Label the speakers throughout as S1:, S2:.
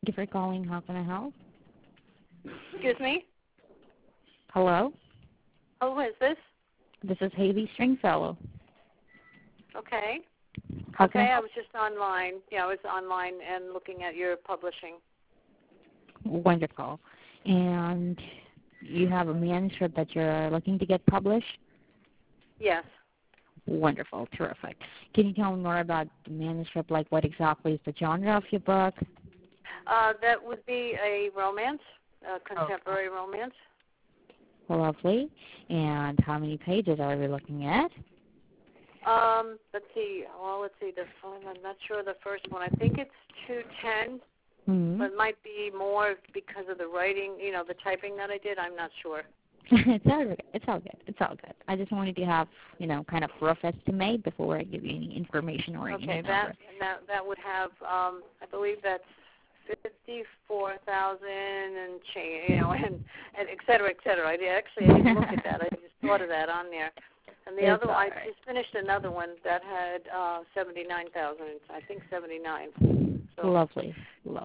S1: Thank you for calling. How can I help?
S2: Excuse me?
S1: Hello?
S2: Oh, who is this?
S1: This is Haley Stringfellow.
S2: Okay.
S1: How can I
S2: Okay, I
S1: help?
S2: was just online. Yeah, I was online and looking at your publishing.
S1: Wonderful. And you have a manuscript that you're looking to get published?
S2: Yes.
S1: Wonderful. Terrific. Can you tell me more about the manuscript, like what exactly is the genre of your book?
S2: That would be a romance, a contemporary romance.
S1: Lovely. And how many pages are we looking at?
S2: Let's see. Well, let's see. I'm not sure the first one. I think it's 210, but it might be more because of the writing, the typing that I did. I'm not sure.
S1: It's all good. It's all good. It's all good. I just wanted to have, kind of rough estimate before I give you any information or any number.
S2: that would have, I believe that's 54,000 and change, and et cetera, et cetera. I didn't look at that. I just thought of that on there. And the other one, I just finished another one that had 79,000. I think 79. So,
S1: lovely.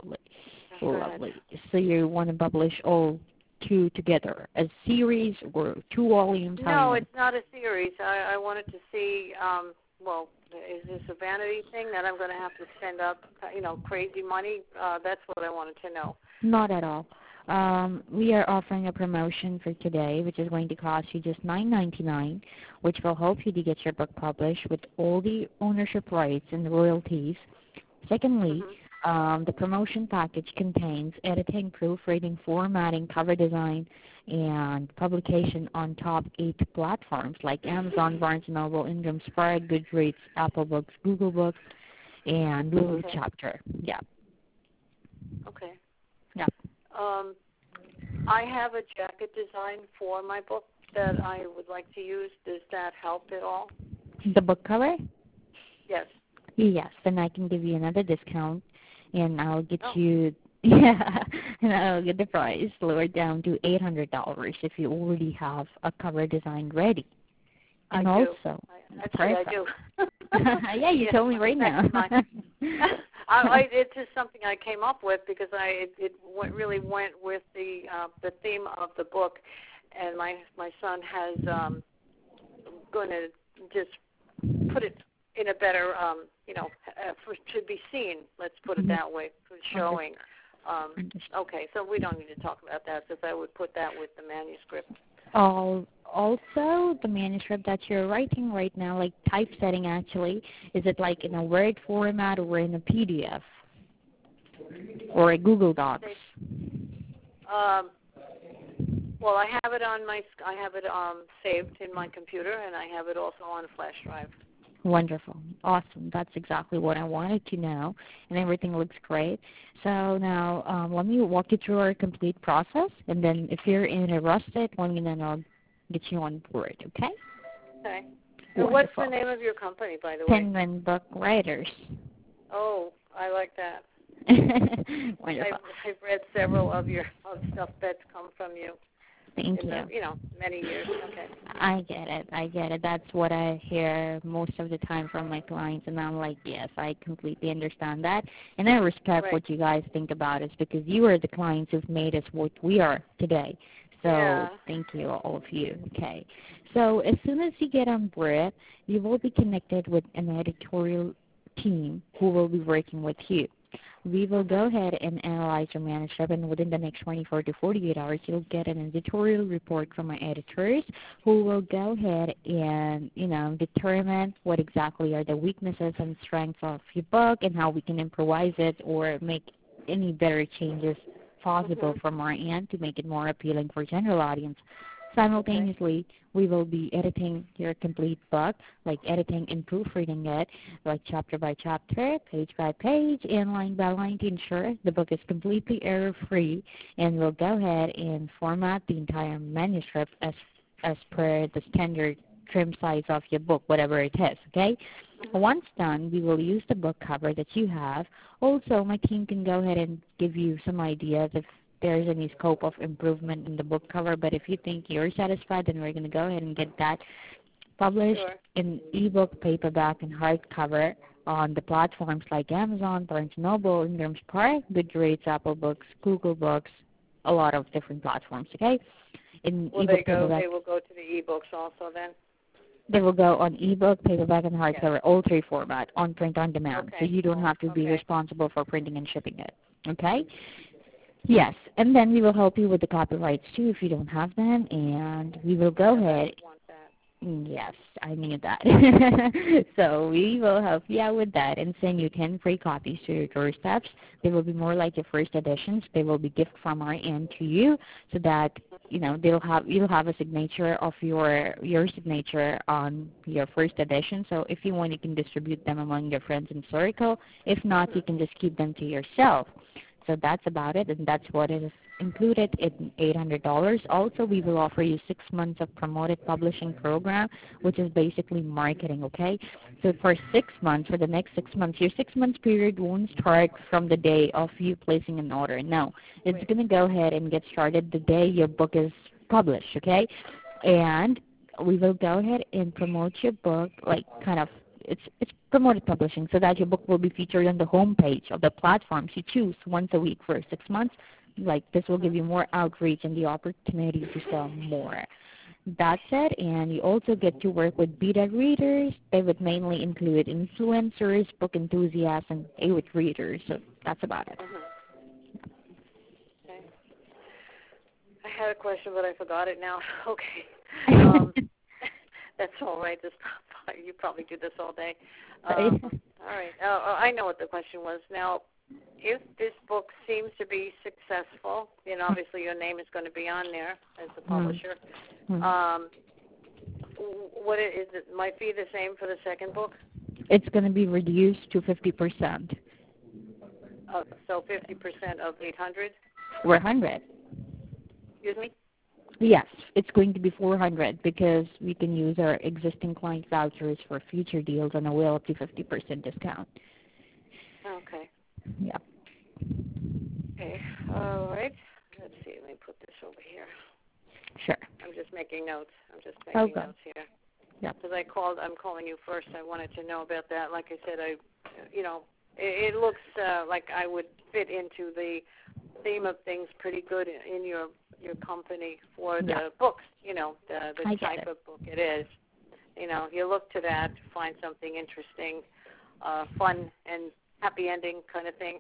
S1: So you want to publish all two together, a series or 2 volumes?
S2: No, it's not a series. I wanted to see, is this a vanity thing that I'm going to have to spend up, crazy money? That's what I wanted to know.
S1: Not at all. We are offering a promotion for today, which is going to cost you just $9.99, which will help you to get your book published with all the ownership rights and the royalties. Secondly, the promotion package contains editing, proofreading, formatting, cover design, and publication on top 8 platforms like Amazon, Barnes & Noble, Ingram Spark, Goodreads, Apple Books, Google Books, and Lulu Chapter. Yeah.
S2: Okay.
S1: Yeah.
S2: I have a jacket design for my book that I would like to use. Does that help at all?
S1: The book cover?
S2: Yes.
S1: Yes, then I can give you another discount, and I'll get you, and I'll get the price lowered down to $800 if you already have a cover design ready. And
S2: I
S1: also,
S2: I do.
S1: Yeah, you told me right now.
S2: It's just something I came up with because really went with the theme of the book, and my son has going to just put it in a better to be seen. Let's put it that way, for showing. Okay, so we don't need to talk about that since I would put that with the manuscript.
S1: Also, the manuscript that you're writing right now, like typesetting actually, is it like in a Word format or in a PDF or a Google Docs?
S2: Well, I have it saved in my computer, and I have it also on a flash drive.
S1: Wonderful. Awesome. That's exactly what I wanted to know, and everything looks great. So now let me walk you through our complete process, and then if you're interested, let me know and I'll get you on board, okay?
S2: Okay. So what's the name of your company, by the way?
S1: Penguin Book Writers.
S2: Oh, I like that.
S1: Wonderful.
S2: I've read several of stuff that's come from you.
S1: Thank you.
S2: Many years. Okay.
S1: I get it. That's what I hear most of the time from my clients, and I'm like, yes, I completely understand that, and I respect what you guys think about us because you are the clients who've made us what we are today. So thank you, all of you. Okay. So as soon as you get on board, you will be connected with an editorial team who will be working with you. We will go ahead and analyze your manuscript, and within the next 24 to 48 hours, you'll get an editorial report from our editors who will go ahead and, determine what exactly are the weaknesses and strengths of your book and how we can improvise it or make any better changes possible from our end to make it more appealing for general audience. Simultaneously, we will be editing your complete book, like editing and proofreading it, like chapter by chapter, page by page, and line by line to ensure the book is completely error-free, and we'll go ahead and format the entire manuscript as per the standard trim size of your book, whatever it is, okay? Once done, we will use the book cover that you have. Also, my team can go ahead and give you some ideas if there's any scope of improvement in the book cover, but if you think you're satisfied, then we're going to go ahead and get that published in ebook, paperback, and hardcover on the platforms like Amazon, Barnes & Noble, Ingram's Park, Goodreads, Apple Books, Google Books, a lot of different platforms, okay? In
S2: Will
S1: ebook,
S2: they will go to the ebooks also then?
S1: they will go on ebook, paperback, and hardcover, all three format, on print on demand.
S2: Okay.
S1: So you don't have to be responsible for printing and shipping it, okay? Yes, and then we will help you with the copyrights too if you don't have them, and we will go ahead.
S2: I want that.
S1: Yes, I knew that. So we will help you out with that and send you 10 free copies to your doorsteps. They will be more like your first editions. They will be gift from our end to you, so that you'll have a signature of your signature on your first edition. So if you want, you can distribute them among your friends and circle. If not, you can just keep them to yourself. So that's about it, and that's what is included in $800. Also, we will offer you 6 months of promoted publishing program, which is basically marketing, okay? So for 6 months, for the next 6 months, your 6 months period won't start from the day of you placing an order. No, it's going to go ahead and get started the day your book is published, okay? And we will go ahead and promote your book, like kind of, it's promoted publishing, so that your book will be featured on the homepage of the platforms you choose once a week for 6 months. Like, this will give you more outreach and the opportunity to sell more. That's it, and you also get to work with beta readers. They would mainly include influencers, book enthusiasts, and AWIT readers. So that's about it.
S2: Okay. I had a question, but I forgot it now. Okay. That's all right. You probably do this all day. All right. I know what the question was. Now, if this book seems to be successful, obviously your name is going to be on there as the publisher. What is it? My fee the same for the second book?
S1: It's going to be reduced to 50%.
S2: So 50% of 800?
S1: 400.
S2: Excuse me?
S1: Yes, it's going to be 400 because we can use our existing client vouchers for future deals and a well up to 50% discount.
S2: Okay.
S1: Yeah.
S2: Okay. All right. Let's see. Let me put this over here.
S1: Sure.
S2: I'm just making notes. Notes here.
S1: Yeah.
S2: Because I'm calling you first. I wanted to know about that. Like I said, it looks like I would fit into the theme of things pretty good in your company for the books, the type of book it is. You look to that to find something interesting, fun, and happy ending kind of thing.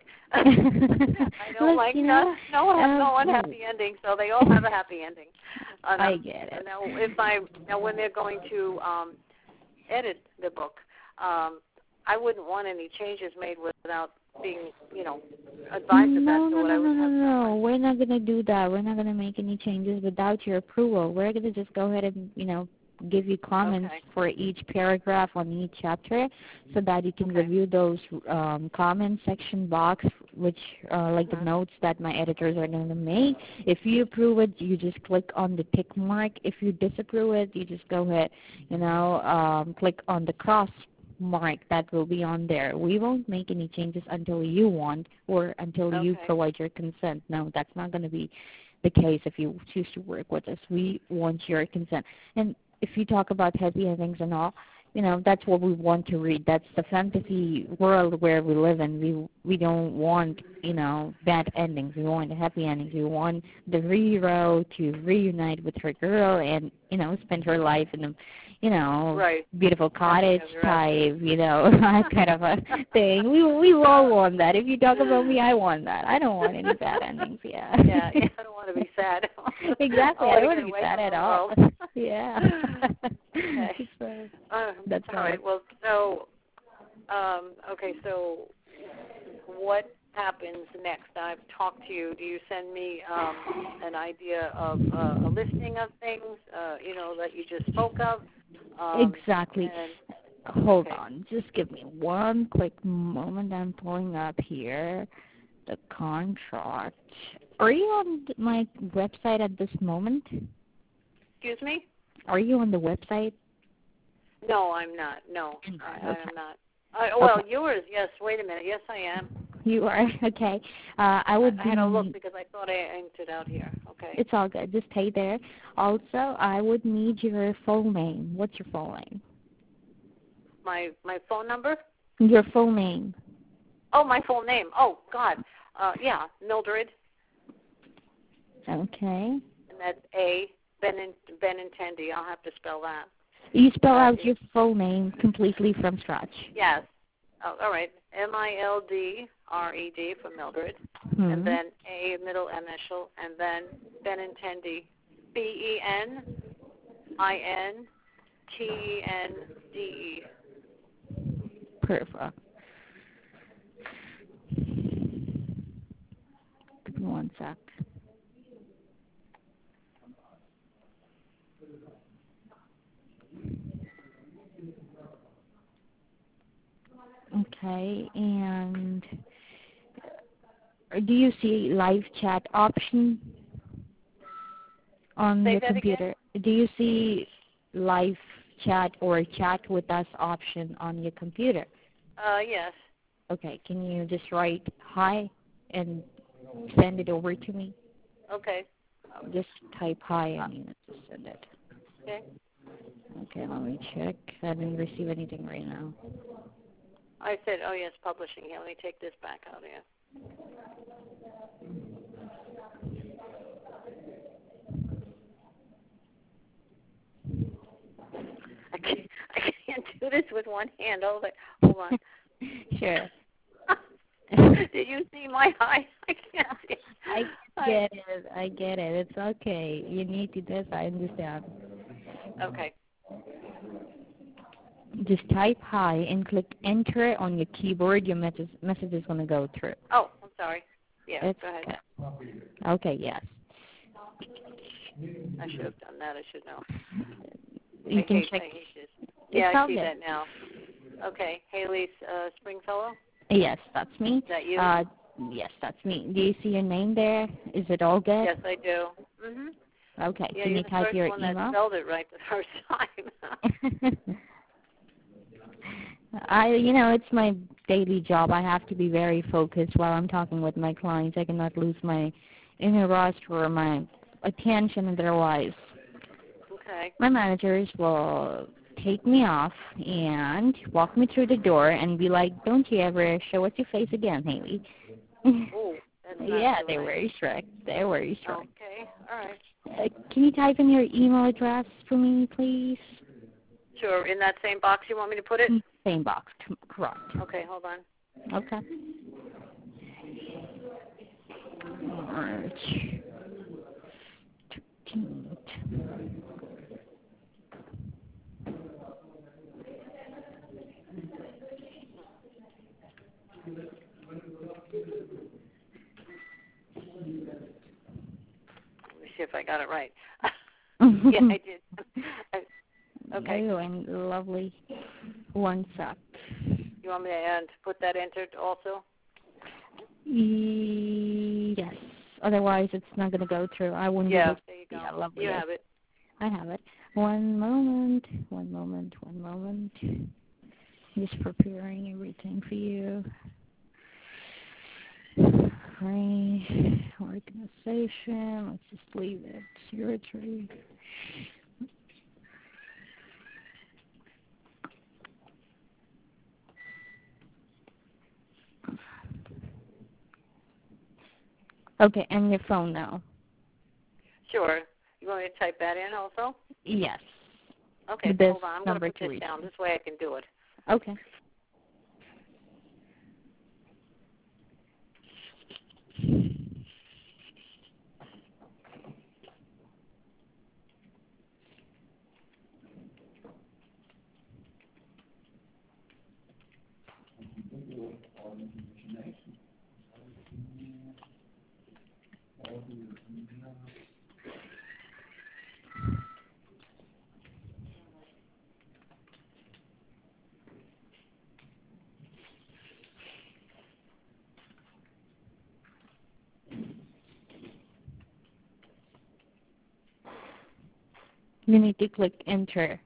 S2: I don't like no unhappy ending, so they all have a happy ending.
S1: I get it.
S2: Now when they're going to edit the book, I wouldn't want any changes made without being, advised of that.
S1: No, we're not going to do that. We're not going to make any changes without your approval. We're going to just go ahead and, give you comments for each paragraph on each chapter so that you can review those comment section box, which like the notes that my editors are going to make. If you approve it, you just click on the tick mark. If you disapprove it, you just go ahead, click on the cross mark that will be on there. We won't make any changes until you want or until you provide your consent. No, that's not going to be the case if you choose to work with us. We want your consent. And if you talk about happy endings and all, that's what we want to read. That's the fantasy world where we live in. We don't want, bad endings. We want happy endings. We want the hero to reunite with her girl and, spend her life in a, beautiful cottage type, that kind of a thing. We all want that. If you talk about me, I want that. I don't want any bad endings,
S2: Yeah, I don't want to be sad.
S1: Exactly. I don't want to be sad at all. Yeah.
S2: Okay.
S1: That's
S2: all right. Well, so, so what happens next? I've talked to you. Do you send me an idea of a listing of things, that you just spoke of?
S1: Exactly. Hold on. Just give me one quick moment. I'm pulling up here the contract. Are you on my website at this moment?
S2: Excuse me?
S1: Are you on the website?
S2: No, I'm not. No, I am not. Yours, yes. Wait a minute. Yes, I am.
S1: You are? Okay. I
S2: had a look because I thought I entered out here. Okay.
S1: It's all good. Just stay there. Also, I would need your full name. What's your full name?
S2: My phone number?
S1: Your full name.
S2: Oh, my full name. Oh, God. Yeah, Mildred.
S1: Okay.
S2: And that's A, Benintendi. I'll have to spell that.
S1: You spell out your full name completely from scratch.
S2: Yes. Oh, all right. Mildred for Mildred. And then A, middle initial, and then Benintendi. Benintende.
S1: Perfect. Give me one sec. Okay, and do you see live chat option on your computer?
S2: Again?
S1: Do you see live chat or chat with us option on your computer?
S2: Yes.
S1: Okay, can you just write hi and send it over to me?
S2: Okay.
S1: Just type hi and just send it.
S2: Okay.
S1: Okay, let me check. I didn't receive anything right now.
S2: I said, oh, yes, publishing. Here, let me take this back out here. I can't do this with one hand. Hold on.
S1: Sure.
S2: Did you see my eye? I can't see.
S1: I get it. It's okay. You need to do this. I understand.
S2: Okay.
S1: Just type hi and click enter on your keyboard. Your message is going to go through.
S2: Oh, I'm sorry. Yeah,
S1: It's
S2: go ahead.
S1: Okay, yes.
S2: I should have done that. I should know.
S1: You can check.
S2: I hate this. Yeah, I see that now. Okay. Haley Springfellow?
S1: Yes, that's me.
S2: Is that you?
S1: Yes, that's me. Do you see your name there? Is it all good?
S2: Yes, I do. Mhm.
S1: Okay.
S2: Yeah,
S1: Can you type your
S2: email? That spelled it right the first time.
S1: It's my daily job. I have to be very focused while I'm talking with my clients. I cannot lose my inner roster or my attention otherwise.
S2: Okay.
S1: My managers will take me off and walk me through the door and be like, don't you ever show us your face again, Haley.
S2: Oh, that's not
S1: yeah,
S2: too
S1: they're very strict. They're very strict.
S2: Okay, all right.
S1: Can you type in your email address for me, please?
S2: Sure. In that same box you want me to put it?
S1: Same box, correct.
S2: Okay, hold on.
S1: Okay. March 15th.
S2: Let me see if I got it right. Yeah, I did. Okay.
S1: Oh, and lovely. One sec.
S2: You want me to put that entered also?
S1: Yes. Otherwise, it's not going to go through. I wouldn't be able to.
S2: There you go.
S1: Yeah, lovely.
S2: You have it.
S1: I have it. One moment. Just preparing everything for you. Free organization. Let's just leave it. 03. Okay, and your phone now.
S2: Sure. You want me to type that in also?
S1: Yes.
S2: Okay, hold on. I'm going to put this down. This way I can do it.
S1: Okay. You need to click enter.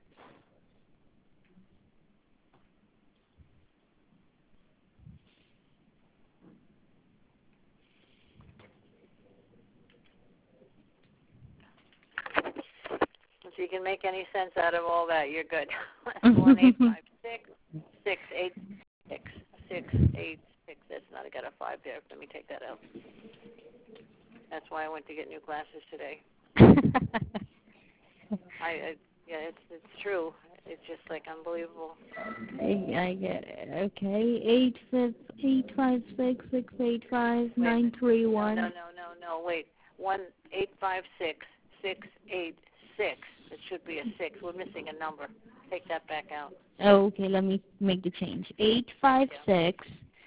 S2: If you can make any sense out of all that, you're good. 1856-686. 686. That's not. I got a 5 there. Let me take that out. That's why I went to get new glasses today. Yeah, it's true. It's just like unbelievable.
S1: I get it. Okay, 856-685-931.
S2: No. Wait. 1-856-686. It should be a 6. We're missing a number. Take that back out.
S1: Okay, let me make the change. 856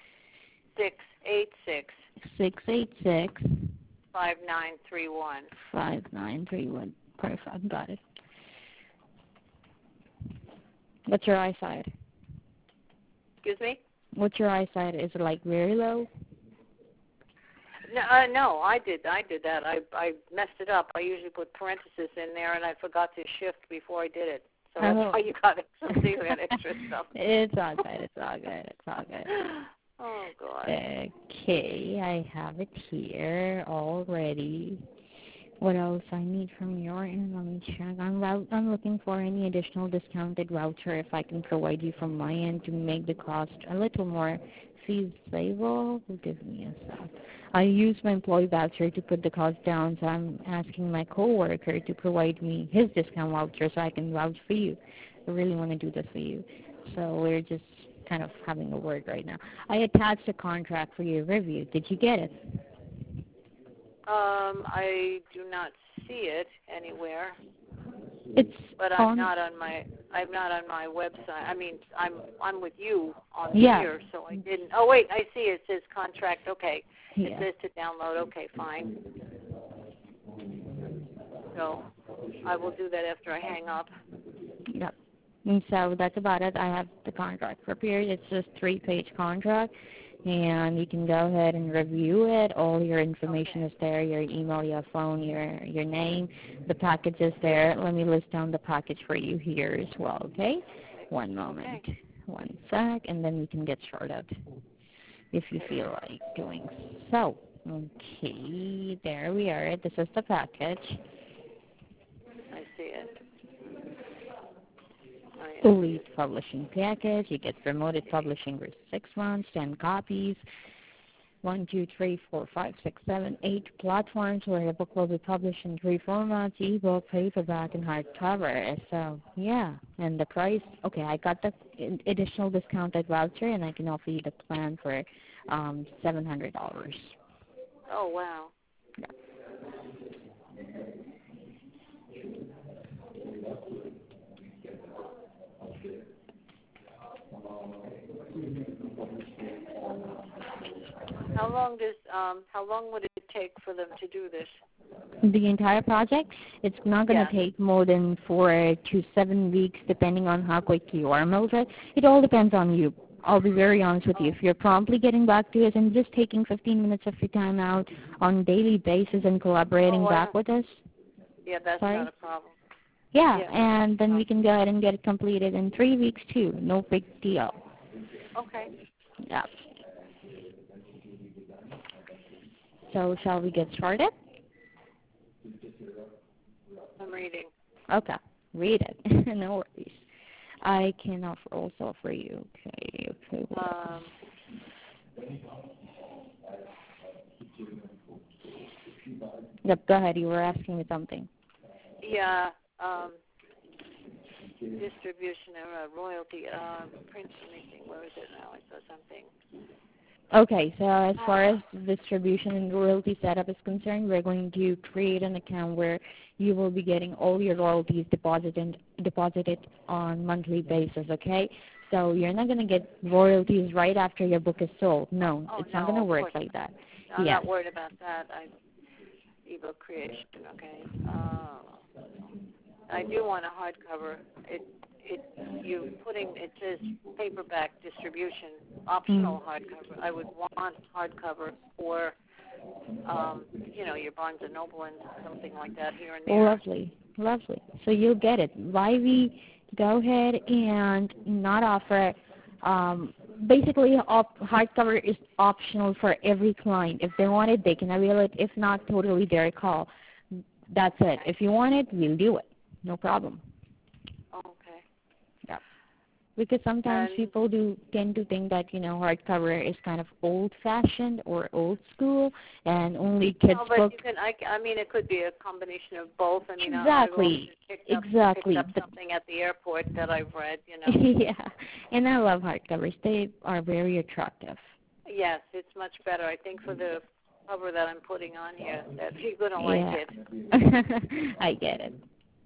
S2: 686
S1: 686
S2: 5931.
S1: 5931. Perfect, got it. What's your eyesight?
S2: Excuse me?
S1: What's your eyesight? Is it like very low?
S2: No, I did that. I messed it up. I usually put parentheses in there, and I forgot to shift before I did it. So that's why you got it. So you got extra stuff.
S1: It's all good. It's all good.
S2: Oh, God.
S1: Okay, I have it here already. What else I need from your end? Let me check. I'm looking for any additional discounted voucher if I can provide you from my end to make the cost a little more feasible. Give me a sec. I use my employee voucher to put the cost down, so I'm asking my coworker to provide me his discount voucher so I can vouch for you. I really want to do this for you. So we're just kind of having a word right now. I attached a contract for your review. Did you get it?
S2: I do not see it anywhere.
S1: But
S2: I'm not on my website. I mean, I'm with you on here, so I didn't. Oh wait, I see it says contract. Okay, it says to download. Okay, fine. So I will do that after I hang up.
S1: Yep. And so that's about it. I have the contract prepared. It's just 3-page contract. And you can go ahead and review it. All your information is there, your email, your phone, your name. The package is there. Let me list down the package for you here as well, okay? One moment.
S2: Okay.
S1: One sec, and then we can get started if you feel like doing so. Okay, there we are. This is the package.
S2: I see it.
S1: Elite publishing package. You get promoted publishing for 6 months, 10 copies, 1, 2, 3, 4, 5, 6, 7, 8 platforms where your book will be published in 3 formats: ebook, paperback, and hardcover. So yeah, and the price. Okay, I got the additional discounted voucher, and I can offer you the plan for $700.
S2: Oh wow.
S1: Yeah.
S2: How long would it take for them to do this?
S1: The entire project, it's not going to take more than 4 to 7 weeks, depending on how quick you are, Mildred. It all depends on you. I'll be very honest with you. If you're promptly getting back to us and just taking 15 minutes of your time out on a daily basis and collaborating back with us.
S2: Yeah, that's not a problem.
S1: Yeah, and then we can go ahead and get it completed in 3 weeks, too. No big deal.
S2: Okay.
S1: Yeah. So shall we get started?
S2: I'm reading.
S1: Okay, read it. No worries. I can also offer you. Okay. Yep, go ahead. You were asking me something.
S2: Yeah. Distribution royalty. Print anything. Where is it now? I saw something.
S1: Okay, so as far as distribution and royalty setup is concerned, we're going to create an account where you will be getting all your royalties deposited on monthly basis, okay? So you're not going to get royalties right after your book is sold. No, it's not going to work like that.
S2: I'm not worried about that. Ebook creation, okay. I do want a hardcover. It says paperback distribution, optional hardcover. I would want hardcover for, your Barnes & Noble and something like that here and there.
S1: Lovely. So you'll get it. Why we go ahead and not offer, basically hardcover is optional for every client. If they want it, they can avail it. If not, totally their call. That's it. If you want it, we'll do it. No problem.
S2: Okay.
S1: Yeah. Because sometimes
S2: And
S1: people do tend to think that, hardcover is kind of old-fashioned or old school and only kids
S2: no, but
S1: books.
S2: you can. I mean, it could be a combination of both. I mean, I've also
S1: Exactly.
S2: picked
S1: Exactly.
S2: up something at the airport that I've read.
S1: Yeah. And I love hardcovers. They are very attractive.
S2: Yes, it's much better. I think for the cover that I'm putting on here, that you're gonna like
S1: Yeah.
S2: it.
S1: I get it.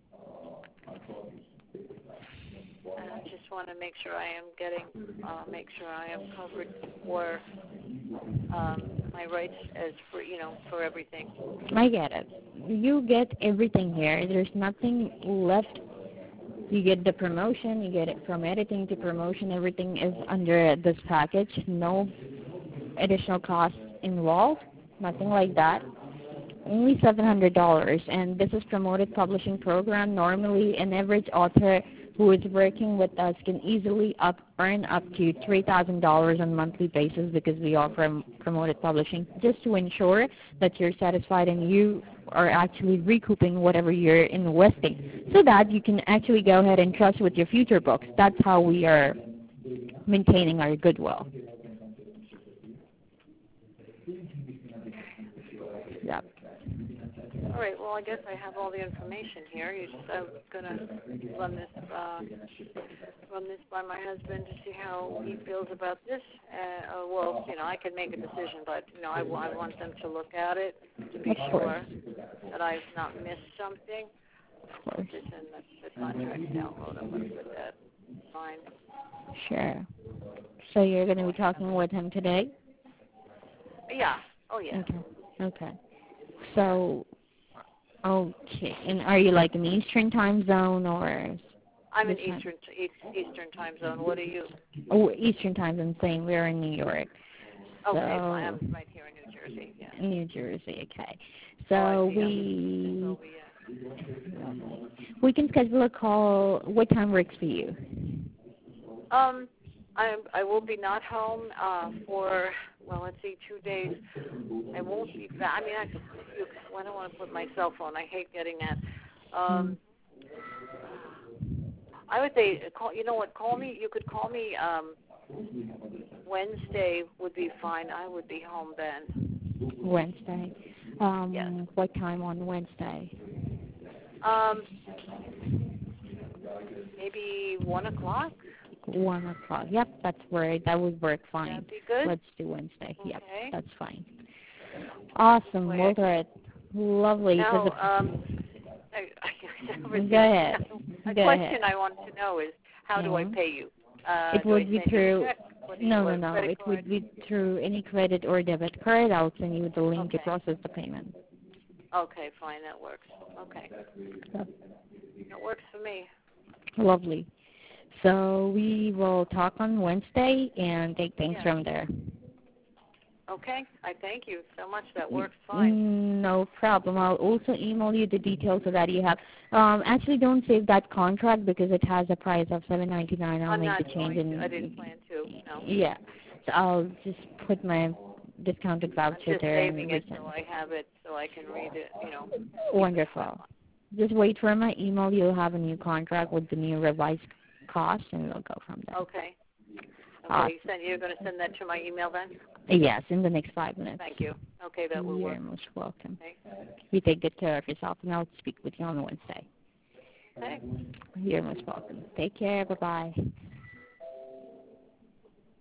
S2: I just want to make sure I am covered for my rights as for for everything.
S1: I get it. You get everything here. There's nothing left. You get the promotion. You get it from editing to promotion. Everything is under this package. No additional costs involved. Nothing like that. Only $700. And this is promoted publishing program. Normally, an average author who is working with us can easily earn up to $3,000 on a monthly basis because we offer promoted publishing, just to ensure that you're satisfied and you are actually recouping whatever you're investing, so that you can actually go ahead and trust with your future books. That's how we are maintaining our goodwill. Yep.
S2: All right. Well, I guess I have all the information here. I'm gonna run this by my husband to see how he feels about this. Well, I can make a decision, but I want them to look at it to be sure that I've not missed something.
S1: Of course.
S2: This in the contract download. I'm gonna put that fine.
S1: Sure. So you're going to be talking with him today?
S2: Yeah. Oh yeah.
S1: Okay. So, okay. And are you like in the Eastern time zone or?
S2: I'm in Eastern time zone. What are you?
S1: Oh, Eastern time zone. Same. We're in New York.
S2: Okay,
S1: so,
S2: I'm right here in New Jersey. Yeah.
S1: New Jersey. Okay. So we can schedule a call. What time works for you?
S2: I will be not home for, let's see, 2 days. I won't be back. I mean, I don't want to put my cell phone. I hate getting that. I would say, call me. You could call me Wednesday would be fine. I would be home then.
S1: Wednesday.
S2: Yes.
S1: What time on Wednesday?
S2: Maybe 1 o'clock.
S1: 1 o'clock. Yep, that would work fine.
S2: That'd be good.
S1: Let's do Wednesday.
S2: Okay.
S1: Yep, that's fine. Awesome. Well, lovely.
S2: Now,
S1: go ahead.
S2: A question I want to know is, how do I pay you?
S1: It would be through. No. It
S2: card?
S1: would be through any credit or debit card. I'll send you the link to process the payment.
S2: Okay, fine. That works. Okay.
S1: Yep.
S2: That works for me.
S1: Lovely. So we will talk on Wednesday and take things from there.
S2: Okay. I thank you so much. That works fine.
S1: No problem. I'll also email you the details so that you have. Actually, don't save that contract because it has a price of $7.99. I'll make the change.
S2: I didn't plan to. No.
S1: Yeah. So I'll just put my discounted voucher there.
S2: I'm just saving it so I have it so I can read it.
S1: Wonderful. Just wait for my email. You'll have a new contract with the new revised cost, and we'll go from there.
S2: Okay. You're going to send that to my email then?
S1: Yes, in the next 5 minutes.
S2: Thank you. Okay, that will work.
S1: You're most welcome.
S2: Okay.
S1: You take good care of yourself, and I'll speak with you on Wednesday.
S2: Okay.
S1: You're most welcome. Take care. Bye-bye.